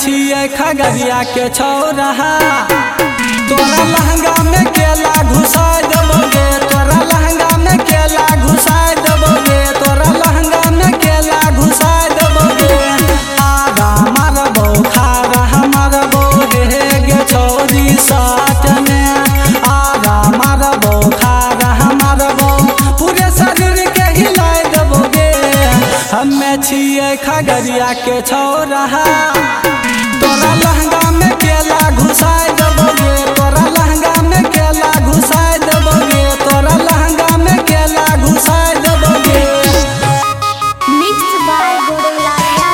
छिए खगड़िया के छौरा तोरा लहंगा में केला घुसाई देबोगे तोरा लहंगा में केला घुसाई देबोगे तोरा लहंगा में केला घुसाई देबोगे आगा मारबो खारा मारबो हे गे छौरी साथ में आगा मारबो खारा मारबो पूरे शरीर के हिलाई देबोगे हमें छिए खगड़िया के छौरा तोरा लहंगा में केला घुसाई देबोगे तोरा लहंगा में केला घुसाई देबोगे तोरा लहंगा में केला घुसाई देबोगे Mixed by Godola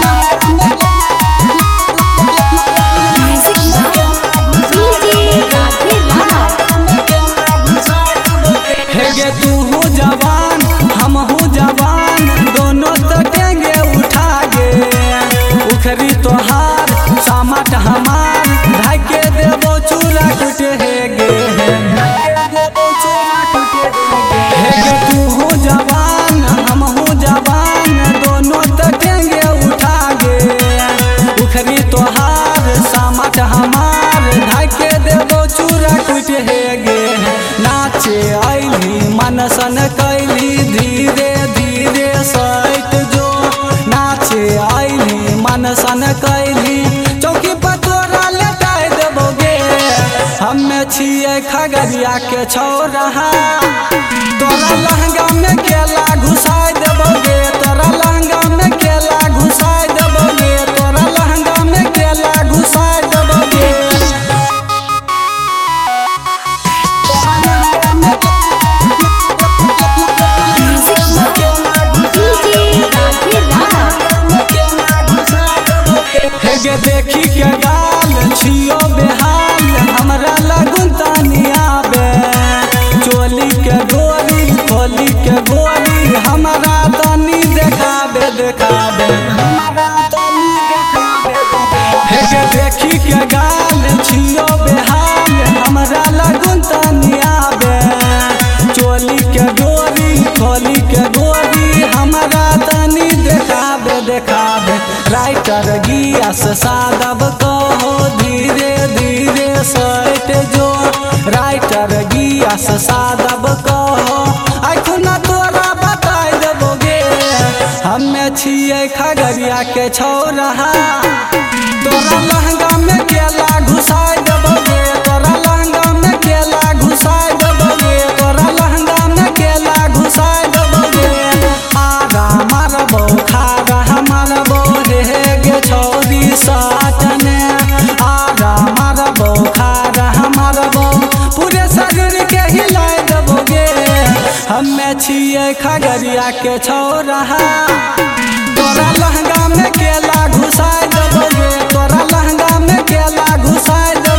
हे गे तू हूँ जवान हम हूँ जवान दोनों तटेंगे उठा गे उखरी तोहार सामट हमार ढाके देबो चूरा कुटे हे गे हे गे तू हूँ जवान हम हूँ जवान दोनों तटेंगे उठा गे उखरी तोहार सामट हमार ढाके देबो चूरा कुटे हे गे नाचे आईली मनसन कैली धीरे धीरे सैट जो नाचे आईली मनसन कैली चौकी पर तोरा लटाई देबोगे हमें छिए खगड़िया के छौरा तोरा लहंगा में केला घुसाई देबोगे तोरा लहंगा में केला घुसाई देबोगे तोरा लहंगा में केला घुसाई देबोगे हे गे देखी के गाल छियो बेहाल हमरा लगुन तानी आबे चोली के गोली खोली के गोली हमरा तानी देखाबे देखाबे हे गे देखी के गाल छियो बेहाल हमरा लगुन तानी आबे चोली के गोली खोली के गोली हमरा तानी देखाबे देखाबे राइटर गियास सादब कहो धीरे धीरे सैट जो राइटर गियास सादब कहो अखना तोरा बताई देबोगे हमें छिए खगड़िया के छौरा तोरा लहंगा में केला घुसाई देबोगे तोरा लहंगा में केला घुसाई देबोगे तोरा लहंगा में केला घुसाई देबोगे आगा मारबो खारा मारबो हे गे छौरी साटने आगा मारबो खारा मारबो पूरे शरीर के हिलाई देबोगे हमें छिए खगड़िया के छौरा तोरा लहंगा में केला घुसाई देबोगे तोरा लहंगा में केला घुसाई